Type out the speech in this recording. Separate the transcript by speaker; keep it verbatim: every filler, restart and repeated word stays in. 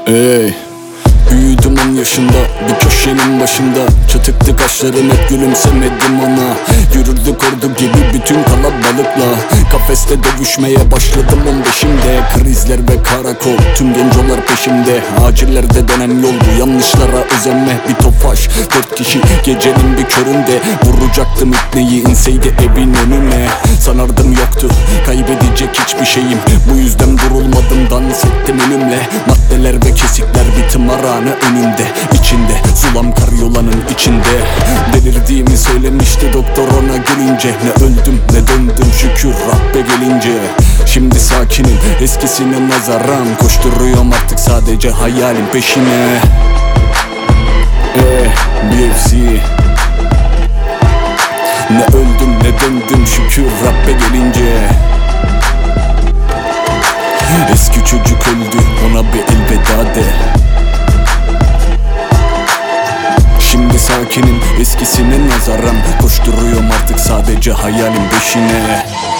Speaker 1: Ey, büyüdüm on yaşında, bir köşenin başında. Çatıktı kaşlarım, hep gülümsemedim ona. Yürürdük ordu gibi bütün kalabalıkla. Kafeste dövüşmeye başladım on beşimde. Krizler ve karakol, tüm gencolar peşimde. Acillerde dönen yol bu, yanlışlara özenme. Bir tofaş, dört kişi gecenin bir köründe. Vuracaktım ipneyi, inseydi evin önüne. Sanardım yoktu, kaybedecek hiçbir şeyim. Bu yüzden durulmadım, dans ettim ölümle. Maddeler ve kesikler bir tımarhane önünde. İçinde zulam karyolanın içinde. Delirdiğimi söylemişti doktor ona gülünce. Ne öldüm ne döndüm şükür Rabbe gelince. Şimdi sakinim eskisine nazaran. Koşturuyorum artık sadece hayalin peşine. Eh, B F C. Ne öldüm ne döndüm şükür Rabbe gelince. Eski çocuk öldü, ona bir elveda de. Şimdi sakinim eskisine nazaran. Koşturuyorum artık sadece hayalin peşine.